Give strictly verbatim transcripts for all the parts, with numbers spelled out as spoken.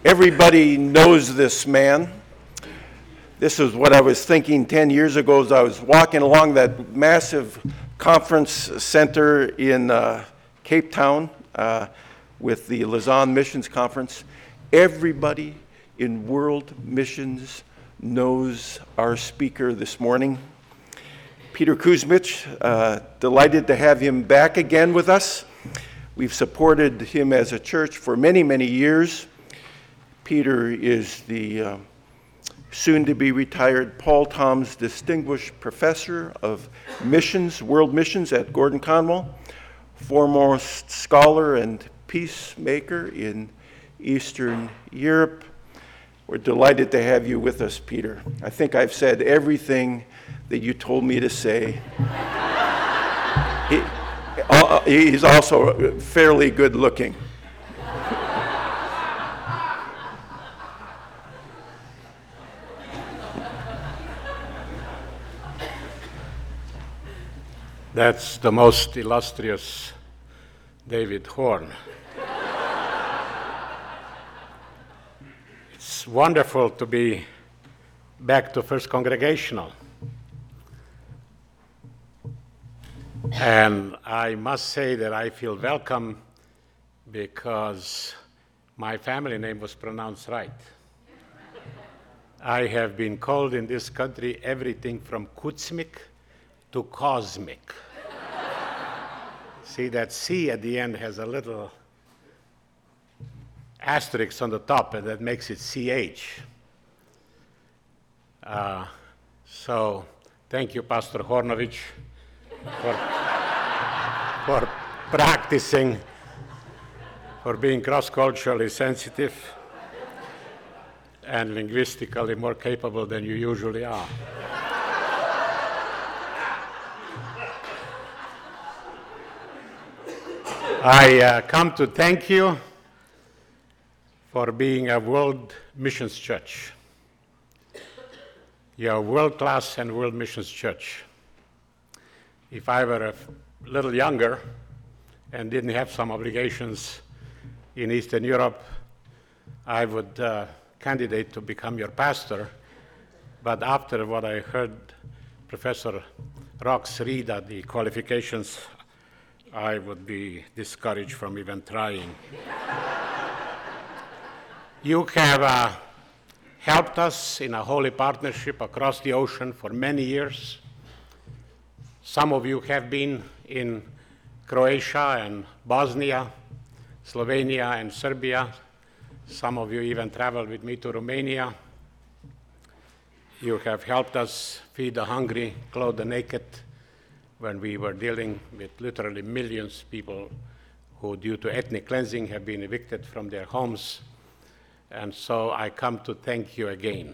Everybody knows this man. This is what I was thinking ten years ago as I was walking along that massive conference center in uh, Cape Town uh, with the Lausanne Missions Conference. Everybody in world missions knows our speaker this morning. Peter Kuzmich, uh, delighted to have him back again with us. We've supported him as a church for many, many years. Peter is the uh, soon-to-be retired Paul Toms Distinguished Professor of Missions, World Missions at Gordon Conwell, foremost scholar and peacemaker in Eastern Europe. We're delighted to have you with us, Peter. I think I've said everything that you told me to say. he, uh, he's also fairly good looking. That's the most illustrious David Horn. It's wonderful to be back to First Congregational. And I must say that I feel welcome because my family name was pronounced right. I have been called in this country everything from Kuzmich to cosmic. See, that C at the end has a little asterisk on the top, and that makes it C H. Uh, so, thank you, Pastor Hornovich, for, for practicing, for being cross-culturally sensitive and linguistically more capable than you usually are. I uh, come to thank you for being a world missions church. You're a world-class and world missions church. If I were a little younger and didn't have some obligations in Eastern Europe, I would uh, candidate to become your pastor. But after what I heard Professor Rox read at the qualifications, I would be discouraged from even trying. You have uh, helped us in a holy partnership across the ocean for many years. Some of you have been in Croatia and Bosnia, Slovenia and Serbia. Some of you even traveled with me to Romania. You have helped us feed the hungry, clothe the naked, when we were dealing with literally millions of people who, due to ethnic cleansing, have been evicted from their homes. And so I come to thank you again.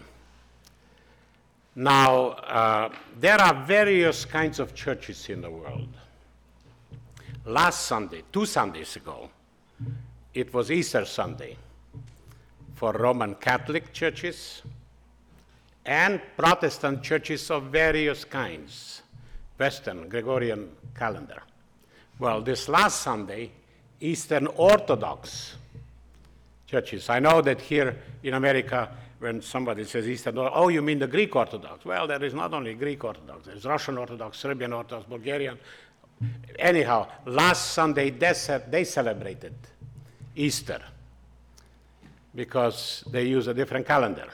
Now, uh, there are various kinds of churches in the world. Last Sunday, two Sundays ago, it was Easter Sunday for Roman Catholic churches and Protestant churches of various kinds. Western Gregorian calendar. Well, this last Sunday, Eastern Orthodox churches. I know that here in America, when somebody says Eastern, oh, you mean the Greek Orthodox? Well, there is not only Greek Orthodox, there's Russian Orthodox, Serbian Orthodox, Bulgarian. Anyhow, last Sunday, they, they celebrated Easter because they use a different calendar.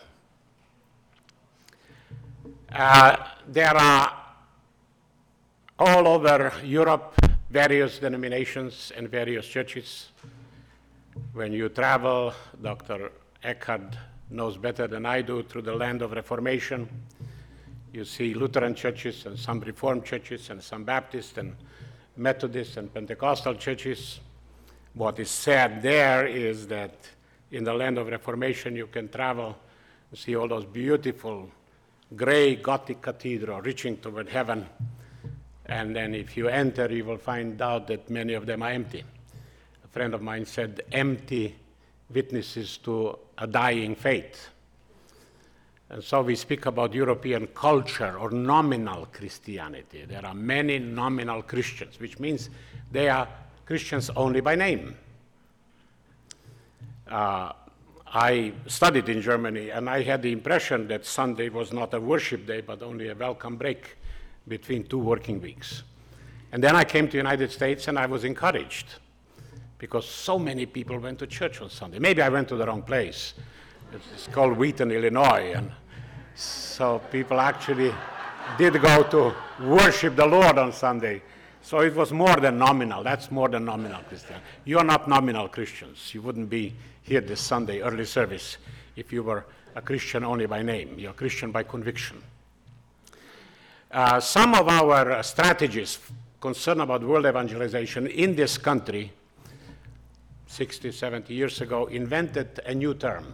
Uh, there are all over Europe, various denominations and various churches. When you travel, Doctor Eckhard knows better than I do, through the land of Reformation, you see Lutheran churches and some Reformed churches and some Baptist and Methodist and Pentecostal churches. What is sad there is that in the land of Reformation you can travel and see all those beautiful gray Gothic cathedrals reaching toward heaven. And then if you enter, you will find out that many of them are empty. A friend of mine said, empty witnesses to a dying faith. And so we speak about European culture or nominal Christianity. There are many nominal Christians, which means they are Christians only by name. Uh, I studied in Germany, and I had the impression that Sunday was not a worship day, but only a welcome break between two working weeks. And then I came to the United States, and I was encouraged, because so many people went to church on Sunday. Maybe I went to the wrong place. It's called Wheaton, Illinois, and so people actually did go to worship the Lord on Sunday. So it was more than nominal. That's more than nominal Christian. You are not nominal Christians. You wouldn't be here this Sunday early service if you were a Christian only by name. You're a Christian by conviction. Uh, some of our uh, strategies concerned about world evangelization in this country sixty, seventy years ago invented a new term.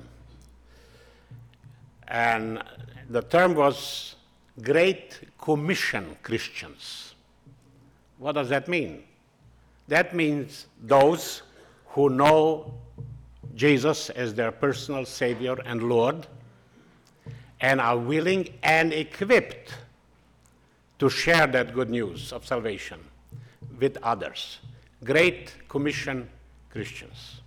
And the term was Great Commission Christians. What does that mean? That means those who know Jesus as their personal Savior and Lord and are willing and equipped to share that good news of salvation with others. Great Commission Christians.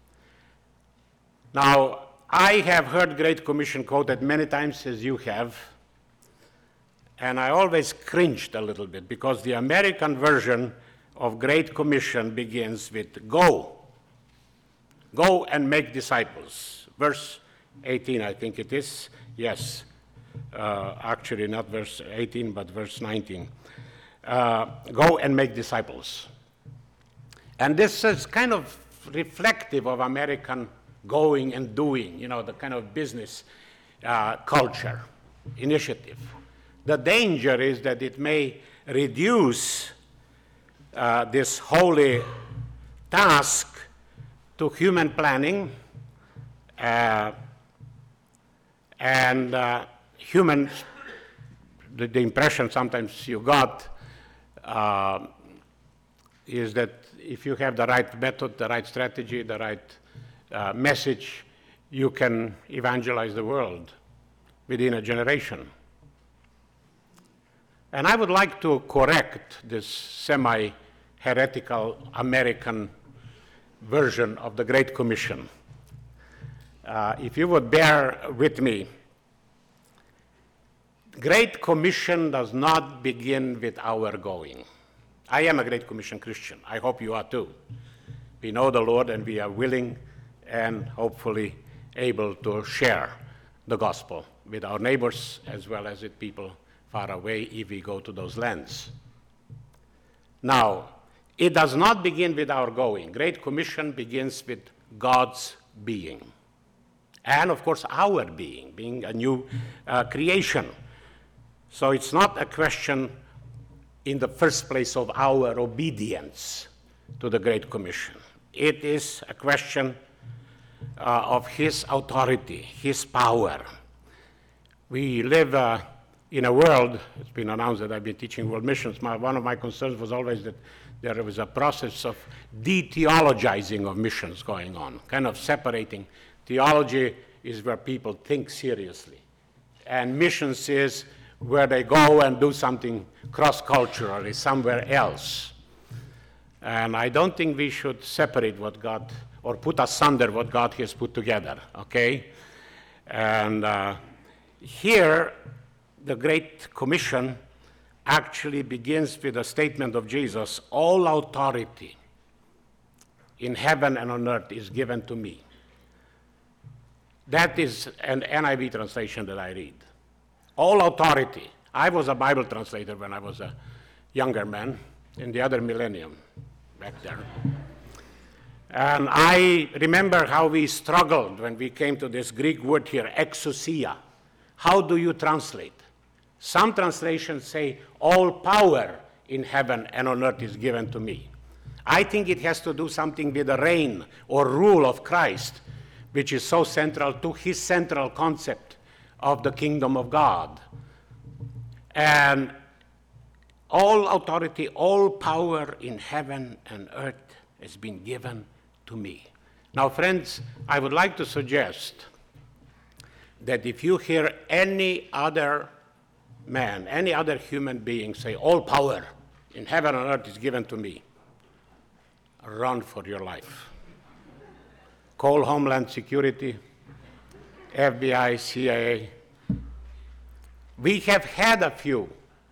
Now, I have heard Great Commission quoted many times, as you have, and I always cringed a little bit because the American version of Great Commission begins with go. Go and make disciples. Verse eighteen, I think it is. Yes, uh, actually not verse eighteen, but verse nineteen. Uh, go and make disciples. And this is kind of reflective of American going and doing, you know, the kind of business uh, culture, initiative. The danger is that it may reduce uh, this holy task to human planning uh, and uh, human, the, the impression sometimes you got uh, is that if you have the right method, the right strategy, the right uh, message, you can evangelize the world within a generation. And I would like to correct this semi-heretical American version of the Great Commission. Uh, if you would bear with me, Great Commission does not begin with our going. I am a Great Commission Christian. I hope you are too. We know the Lord and we are willing and hopefully able to share the gospel with our neighbors as well as with people far away if we go to those lands. Now, it does not begin with our going. Great Commission begins with God's being. And of course, our being, being a new uh, creation. So it's not a question in the first place of our obedience to the Great Commission. It is a question uh, of His authority, His power. We live uh, in a world, it's been announced that I've been teaching world missions. My, one of my concerns was always that there was a process of de-theologizing of missions going on, kind of separating. Theology is where people think seriously, and missions is where they go and do something cross-culturally somewhere else. And I don't think we should separate what God, or put asunder what God has put together, okay? And uh, here, the Great Commission actually begins with a statement of Jesus, all authority in heaven and on earth is given to me. That is an N I V translation that I read. All authority. I was a Bible translator when I was a younger man in the other millennium back there. And I remember how we struggled when we came to this Greek word here, exousia. How do you translate? Some translations say, all power in heaven and on earth is given to me. I think it has to do something with the reign or rule of Christ, which is so central to his central concept of the kingdom of God. And all authority, all power in heaven and earth has been given to me. Now, friends, I would like to suggest that if you hear any other man, any other human being say, all power in heaven and earth is given to me, run for your life. Call Homeland Security, F B I, C I A. We have had a few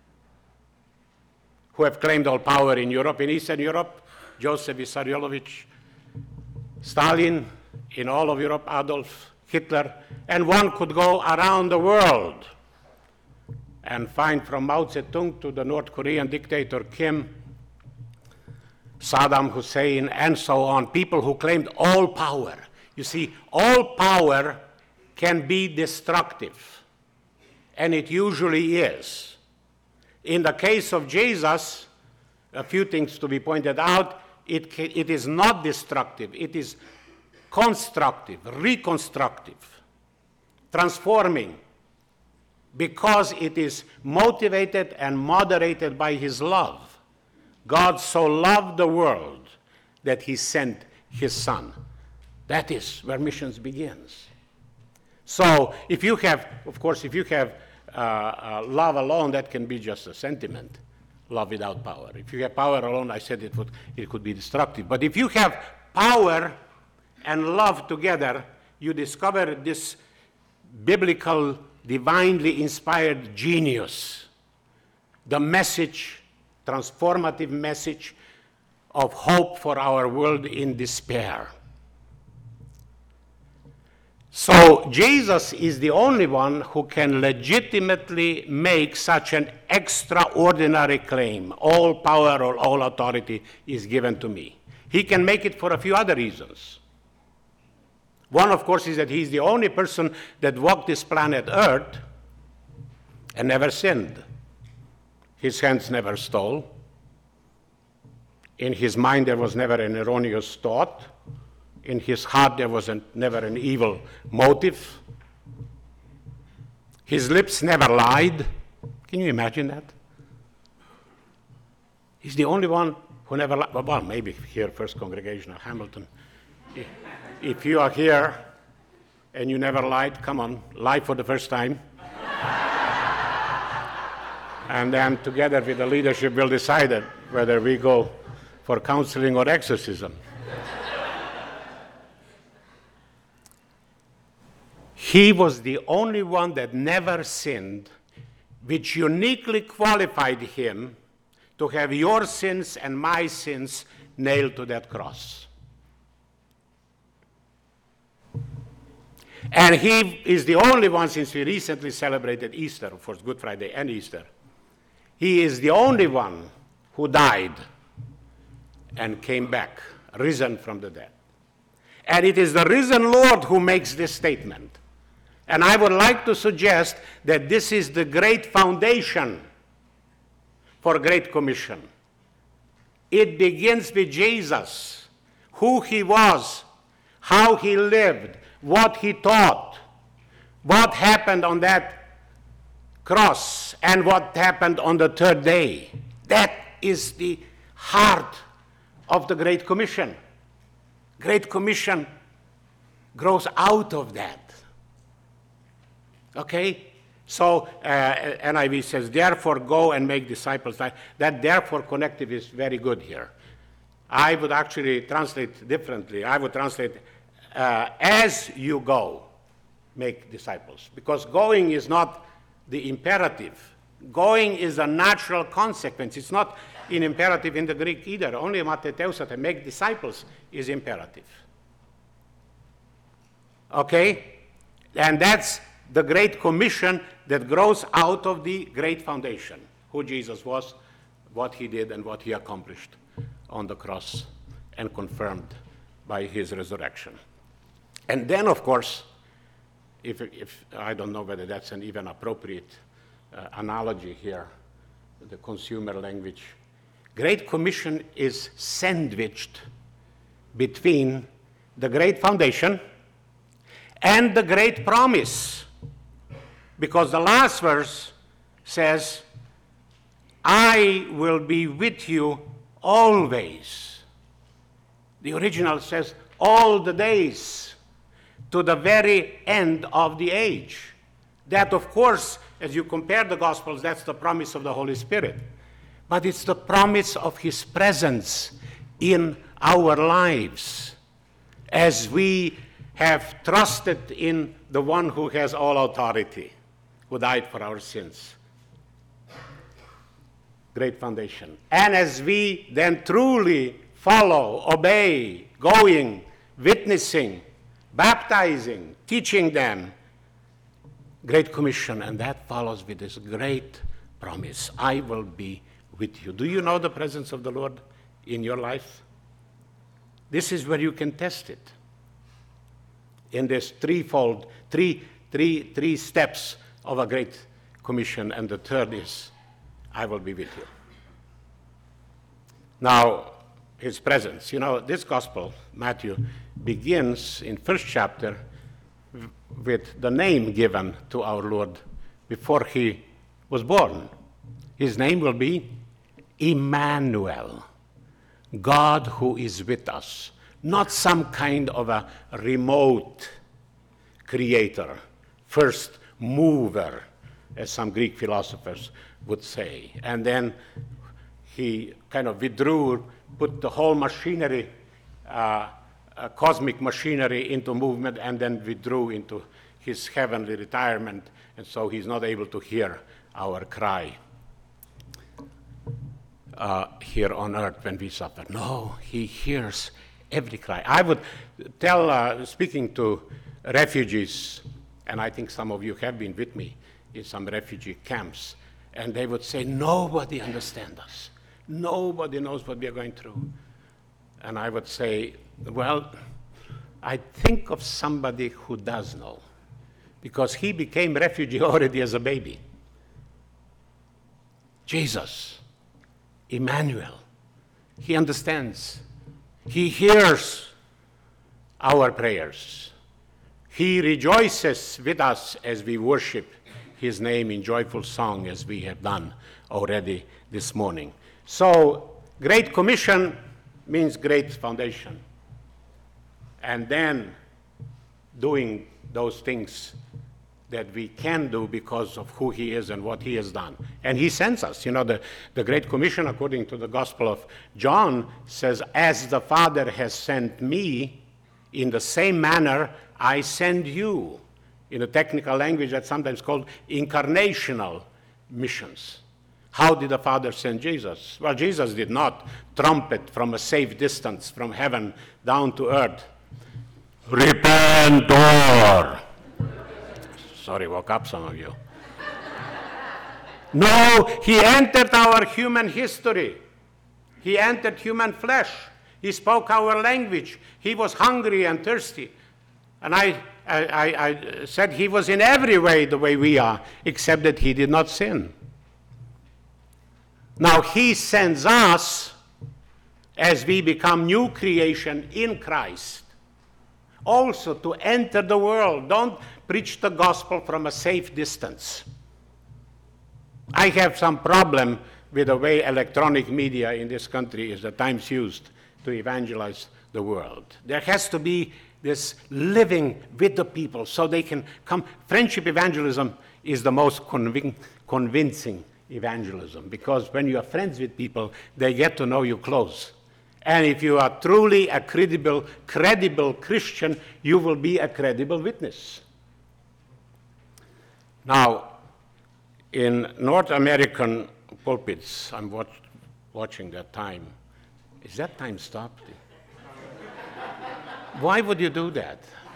who have claimed all power in Europe. In Eastern Europe, Joseph Vissarionovich, Stalin, in all of Europe, Adolf Hitler, and one could go around the world and find from Mao Zedong to the North Korean dictator Kim, Saddam Hussein, and so on, people who claimed all power. You see, all power can be destructive, and it usually is. In the case of Jesus, a few things to be pointed out. It, ca- it is not destructive. It is constructive, reconstructive, transforming, because it is motivated and moderated by his love. God so loved the world that he sent his Son. That is where missions begins. So if you have, of course, if you have uh, uh, love alone, that can be just a sentiment, love without power. If you have power alone, I said it would, it could be destructive. But if you have power and love together, you discover this biblical, divinely inspired genius, the message, transformative message of hope for our world in despair. So Jesus is the only one who can legitimately make such an extraordinary claim. All power or all authority is given to me. He can make it for a few other reasons. One, of course, is that he's the only person that walked this planet Earth and never sinned. His hands never stole. In his mind, there was never an erroneous thought. In his heart, there was an, never an evil motive. His lips never lied. Can you imagine that? He's the only one who never lied. Well, maybe here, First Congregational Hamilton. If you are here and you never lied, come on, lie for the first time. And then together with the leadership, we'll decide whether we go for counseling or exorcism. He was the only one that never sinned, which uniquely qualified him to have your sins and my sins nailed to that cross. And he is the only one, since we recently celebrated Easter, of course, Good Friday and Easter, he is the only one who died and came back, risen from the dead. And it is the risen Lord who makes this statement. And I would like to suggest that this is the great foundation for Great Commission. It begins with Jesus, who he was, how he lived, what he taught, what happened on that cross, and what happened on the third day. That is the heart of the Great Commission. Great Commission grows out of that. Okay? So uh, N I V says, therefore go and make disciples. That therefore connective is very good here. I would actually translate differently. I would translate, uh, as you go, make disciples. Because going is not the imperative. Going is a natural consequence. It's not an imperative in the Greek either. Only mateteusate, make disciples, is imperative. Okay? And that's the Great Commission that grows out of the Great Foundation, who Jesus was, what he did, and what he accomplished on the cross and confirmed by his resurrection. And then, of course, if, if I don't know whether that's an even appropriate uh, analogy here, the consumer language, Great Commission is sandwiched between the Great Foundation and the Great Promise. Because the last verse says, I will be with you always. The original says, all the days, to the very end of the age. That, of course, as you compare the Gospels, that's the promise of the Holy Spirit. But it's the promise of his presence in our lives as we have trusted in the one who has all authority, who died for our sins. Great foundation. And as we then truly follow, obey, going, witnessing, baptizing, teaching them, Great Commission, and that follows with this great promise, I will be with you. Do you know the presence of the Lord in your life? This is where you can test it. In this threefold, three, three, three steps of a Great Commission, and the third is, I will be with you. Now, his presence. You know, this gospel, Matthew, begins in first chapter with the name given to our Lord before he was born. His name will be Emmanuel, God who is with us, not some kind of a remote creator, first mover, as some Greek philosophers would say. And then he kind of withdrew, put the whole machinery, uh, uh, cosmic machinery into movement, and then withdrew into his heavenly retirement, and so he's not able to hear our cry uh, here on earth when we suffer. No, he hears every cry. I would tell, uh, speaking to refugees, and I think some of you have been with me in some refugee camps, and they would say, nobody understands us. Nobody knows what we are going through. And I would say, well, I think of somebody who does know, because he became refugee already as a baby. Jesus, Emmanuel, he understands. He hears our prayers. He rejoices with us as we worship his name in joyful song, as we have done already this morning. So, Great Commission means great foundation. And then doing those things that we can do because of who he is and what he has done. And he sends us. You know, the, the Great Commission, according to the Gospel of John, says, as the Father has sent me, in the same manner I send you. In a technical language that's sometimes called incarnational missions. How did the Father send Jesus? Well, Jesus did not trumpet from a safe distance from heaven down to earth. Repent, or sorry, woke up some of you. No, he entered our human history. He entered human flesh. He spoke our language. He was hungry and thirsty. And I, I, I said he was in every way the way we are, except that he did not sin. Now he sends us as we become new creation in Christ, also to enter the world. Don't preach the gospel from a safe distance. I have some problem with the way electronic media in this country is at times used to evangelize the world. There has to be this living with the people so they can come. Friendship evangelism is the most convin- convincing evangelism, because when you are friends with people, they get to know you close. And if you are truly a credible, credible Christian, you will be a credible witness. Now, in North American pulpits, I'm watch, watching that time. Is that time stopped? Why would you do that?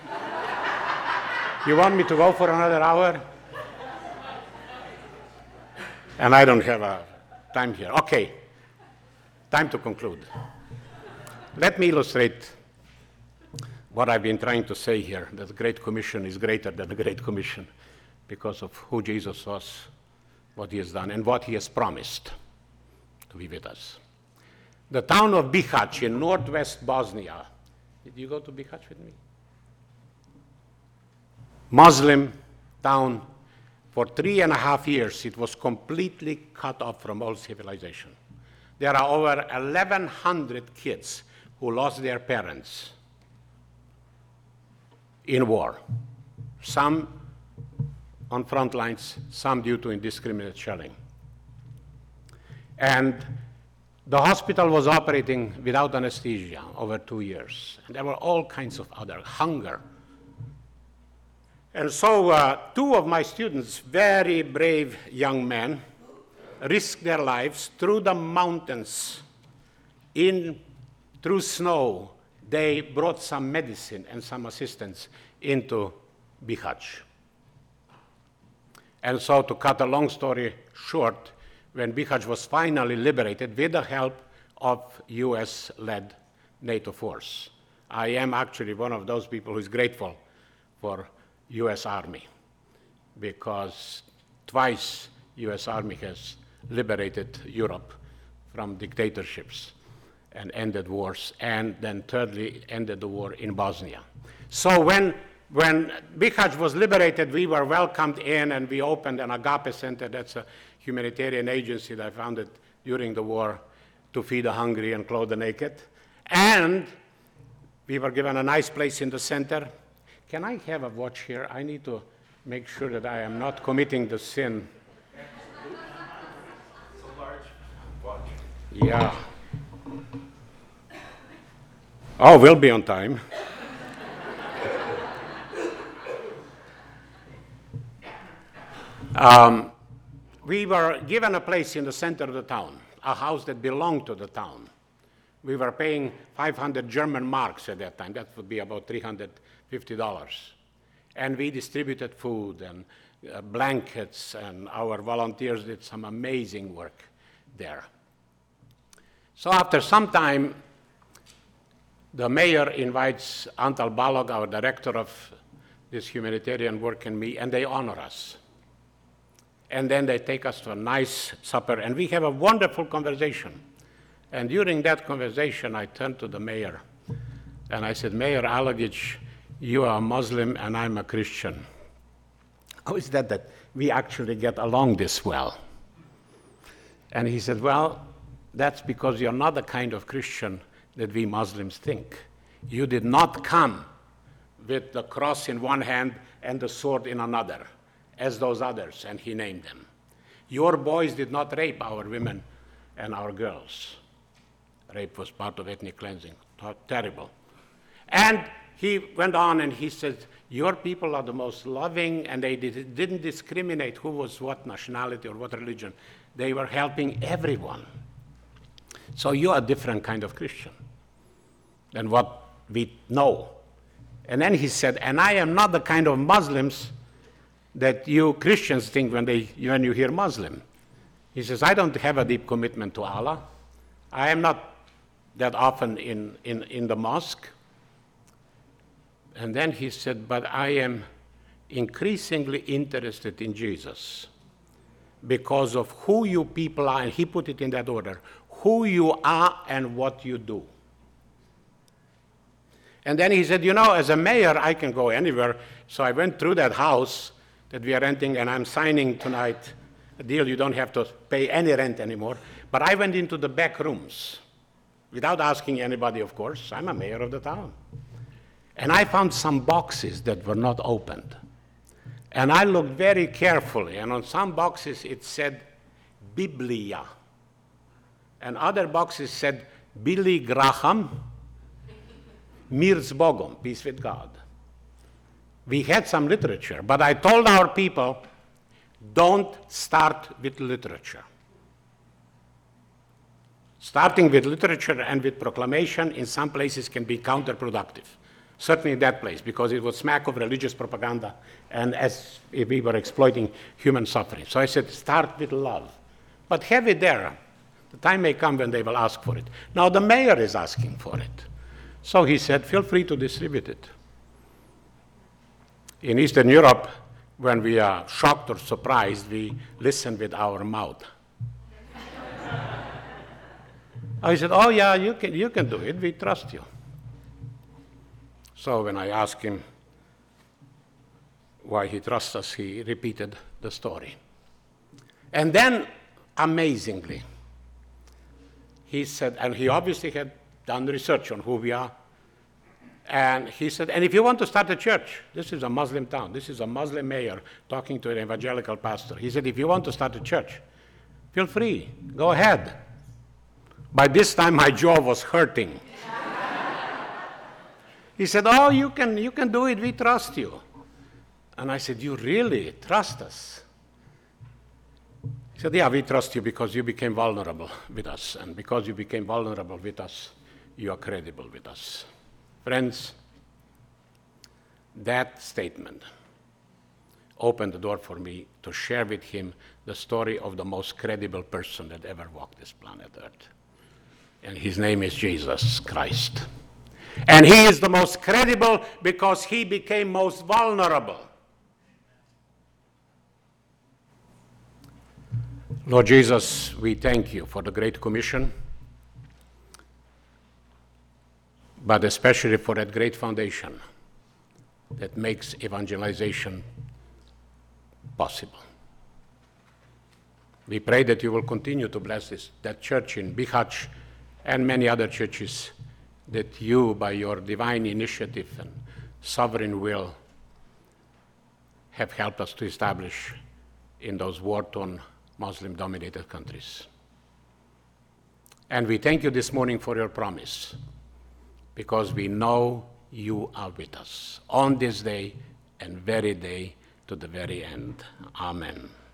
You want me to go for another hour? And I don't have a time here. Okay, time to conclude. Let me illustrate what I've been trying to say here, that the Great Commission is greater than the Great Commission because of who Jesus was, what he has done, and what he has promised to be with us. The town of Bihać in northwest Bosnia. Did you go to Bihać with me? Muslim town. For three and a half years, it was completely cut off from all civilization. There are over eleven hundred kids who lost their parents in war. Some on front lines, some due to indiscriminate shelling. And the hospital was operating without anesthesia over two years. And there were all kinds of other hunger, And so uh, two of my students, very brave young men, risked their lives through the mountains, in through snow. They brought some medicine and some assistance into Bihać. And so, to cut a long story short, when Bihać was finally liberated with the help of U S-led NATO force, I am actually one of those people who is grateful for U S Army, because twice U S Army has liberated Europe from dictatorships and ended wars, and then thirdly ended the war in Bosnia. So when, when Bihać was liberated, we were welcomed in, and we opened an Agape Center. That's a humanitarian agency that I founded during the war to feed the hungry and clothe the naked. And we were given a nice place in the center. Can I have a watch here? I need to make sure that I am not committing the sin. It's a large watch. Yeah. Oh, we'll be on time. um, we were given a place in the center of the town, a house that belonged to the town. We were paying five hundred German marks at that time. That would be about three hundred fifty dollars. And we distributed food and uh, blankets, and our volunteers did some amazing work there. So after some time, the mayor invites Antal Balog, our director of this humanitarian work, and me, and they honor us. And then they take us to a nice supper, and we have a wonderful conversation. And during that conversation, I turned to the mayor, and I said, Mayor Alagic, you are a Muslim, and I'm a Christian. How is that that we actually get along this well? And he said, well, that's because you're not the kind of Christian that we Muslims think. You did not come with the cross in one hand and the sword in another, as those others, and he named them. Your boys did not rape our women and our girls. Rape was part of ethnic cleansing. Terrible. And he went on and he said, your people are the most loving, and they did, didn't discriminate who was what nationality or what religion. They were helping everyone. So you're a different kind of Christian than what we know. And then he said, and I am not the kind of Muslims that you Christians think when, they, when you hear Muslim. He says, I don't have a deep commitment to Allah. I am not that often in, in, in the mosque. And then he said, but I am increasingly interested in Jesus because of who you people are, and he put it in that order, who you are and what you do. And then he said, you know, as a mayor, I can go anywhere. So I went through that house that we are renting, and I'm signing tonight a deal. You don't have to pay any rent anymore. But I went into the back rooms without asking anybody, of course. I'm a mayor of the town. And I found some boxes that were not opened. And I looked very carefully, and on some boxes it said Biblia. And other boxes said Billy Graham, Mir z Bogom, peace with God. We had some literature, but I told our people, don't start with literature. Starting with literature and with proclamation in some places can be counterproductive. Certainly in that place, because it would smack of religious propaganda and as if we were exploiting human suffering. So I said, start with love, but have it there. The time may come when they will ask for it. Now the mayor is asking for it. So he said, feel free to distribute it. In Eastern Europe, when we are shocked or surprised, we listen with our mouth. I said, oh yeah, you can, you can do it, we trust you. So when I asked him why he trusts us, he repeated the story. And then, amazingly, he said, and he obviously had done research on who we are, and he said, and if you want to start a church, this is a Muslim town, this is a Muslim mayor talking to an evangelical pastor. He said, if you want to start a church, feel free, go ahead. By this time, my jaw was hurting. He said, oh, you can, you can do it, we trust you. And I said, you really trust us? He said, yeah, we trust you because you became vulnerable with us. And because you became vulnerable with us, you are credible with us. Friends, that statement opened the door for me to share with him the story of the most credible person that ever walked this planet Earth. And his name is Jesus Christ. And he is the most credible because he became most vulnerable. Lord Jesus, we thank you for the Great Commission, but especially for that great foundation that makes evangelization possible. We pray that you will continue to bless this, that church in Bihać and many other churches that you, by your divine initiative and sovereign will, have helped us to establish in those war-torn Muslim-dominated countries. And we thank you this morning for your promise, because we know you are with us on this day and very day to the very end. Amen.